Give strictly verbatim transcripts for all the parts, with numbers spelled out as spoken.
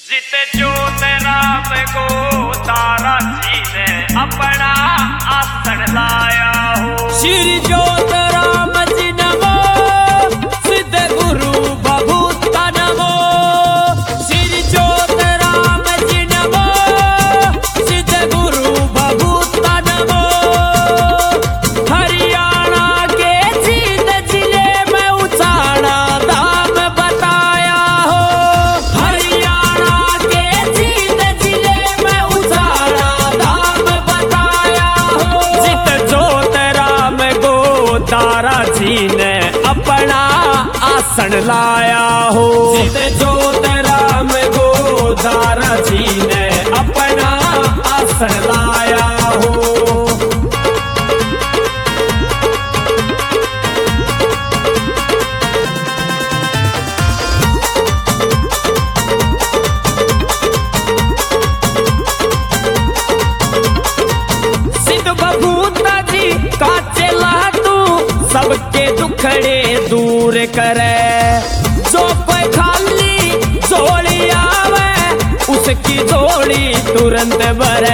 जिते जोत राम को तारा जी ने अपना आसन लाया हो। श्री जोत राम जी नमो, सिद्ध गुरु बभूता नमो। श्री जोत राम जी नमो, सिद्ध गुरु बभूता नमो। हरियाणा के जींद जिले में उचाना धाम बताया हो। हरियाणा के जींद जिले में उचाना धाम बताया हो। जित जोत राम को तारा जी ने अपना आसन लाया हो। जित जोत राम को तारा जी ने अपना आसन लाया हो। सिद्ध बभूता जी का चेला तू सबके दुखड़े दूर करे। जो कोई खाली झोली आवे उसकी झोली तुरंत भरे।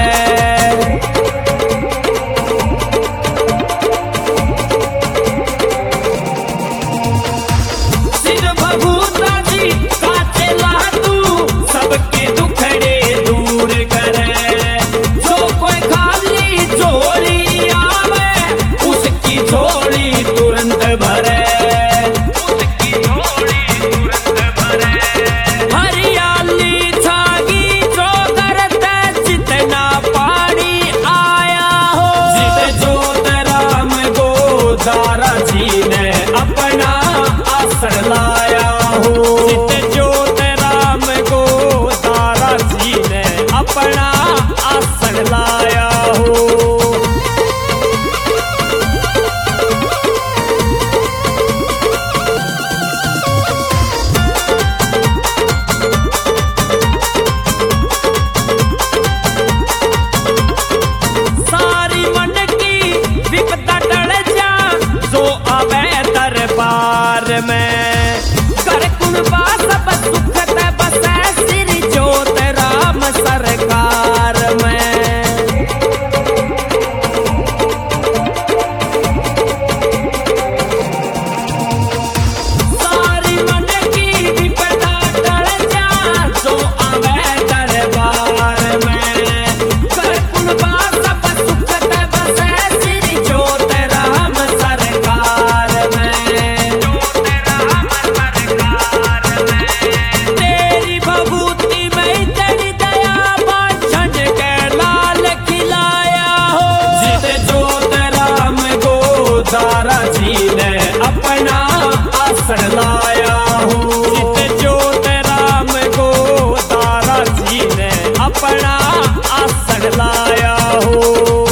सिद्ध बभूता जी का चेला तू सबके दुखड़े दूर करे। जो कोई खाली झोली आवे उसकी झोली तुरंत भरे। उसकी झोली तुरंत भरे। हरियाली छागी जो करते जितना पानी आया हो। जित जोत राम को तारा जी ने अपना आसन लाया हो। जित जोत राम को तारा जी ने अपना आसन लाया हो। सारी मन की विपदा टल जा जो आवे दरबार में। कर कुणबा सब सुख ते बसे श्री जोत राम सरकार में। सारी मन की विपदा टल जा जो आवे दरबार में। कर कुणबा सब सुख ते बसे श्री जोत राम सरकार में। जोत राम सरकार में। तेरी भभूति में तेरी दया बांझन के लाल खिलाया हो। जित जोत राम को तारा जी ने अपना आसन लाया हो। जित जोत राम को तारा जी ने अपना आसन लाया हो।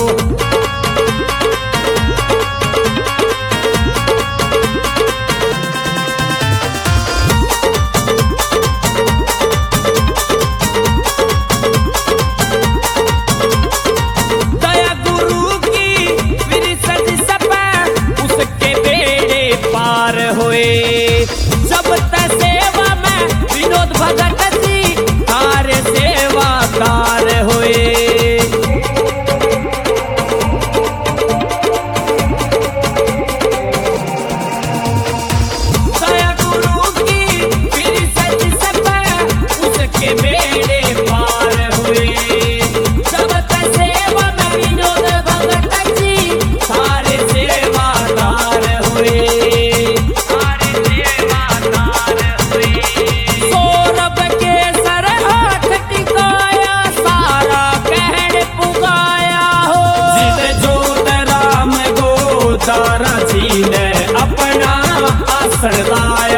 दया गुरु की विरसत सब उसके बेड़े पार हुए। जब तक सेवा में विनोद भगत जी कार्य सेवादार हुए। दया गुरु की विरसत सब उसके बेड़े पार हुए। जब तक सेवा में विनोद भगत जी सारे सेवादार हुए। सारे सेवादार हुए। सौरभ के सर हाथ टिकाया सारा कहड़ पुगाया हो। जित जोत राम को तारा जी ने अपना आसन लाया।